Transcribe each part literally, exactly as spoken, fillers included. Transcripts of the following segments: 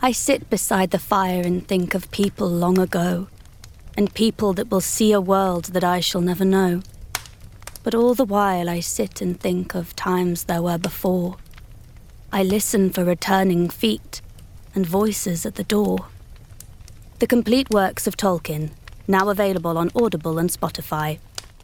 I sit beside the fire and think of people long ago, and people that will see a world that I shall never know. But all the while I sit and think of times there were before. I listen for returning feet and voices at the door. The complete works of Tolkien, now available on Audible and Spotify.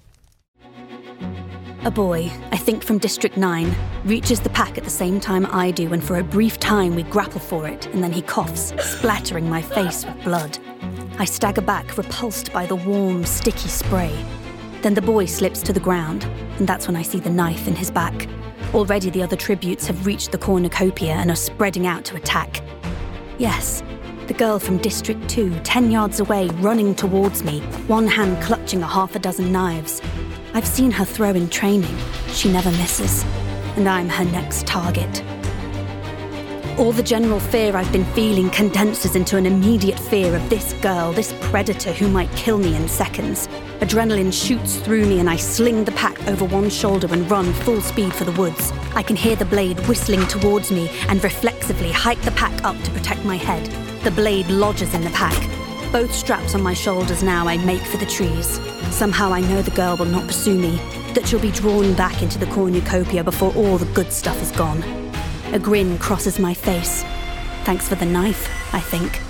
A boy, I think from District nine, reaches the pack at the same time I do, and for a brief time we grapple for it, and then he coughs, splattering my face with blood. I stagger back, repulsed by the warm, sticky spray. Then the boy slips to the ground, and that's when I see the knife in his back. Already the other tributes have reached the cornucopia and are spreading out to attack. Yes, the girl from District two, ten yards away, running towards me, one hand clutching a half a dozen knives. I've seen her throw in training. She never misses, and I'm her next target. All the general fear I've been feeling condenses into an immediate fear of this girl, this predator who might kill me in seconds. Adrenaline shoots through me and I sling the pack over one shoulder and run full speed for the woods. I can hear the blade whistling towards me and reflexively hike the pack up to protect my head. The blade lodges in the pack. Both straps on my shoulders now, I make for the trees. Somehow I know the girl will not pursue me, that she'll be drawn back into the cornucopia before all the good stuff is gone. A grin crosses my face. Thanks for the knife, I think.